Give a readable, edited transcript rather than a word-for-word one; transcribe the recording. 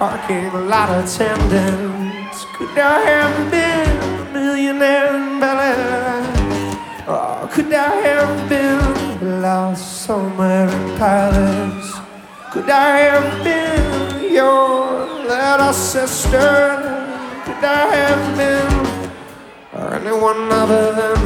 parking lot attendant? Could I have been a millionaire in Bel-Air? Or could I have been lost somewhere in Paris? Could I have been your little sister? Could I have been anyone other than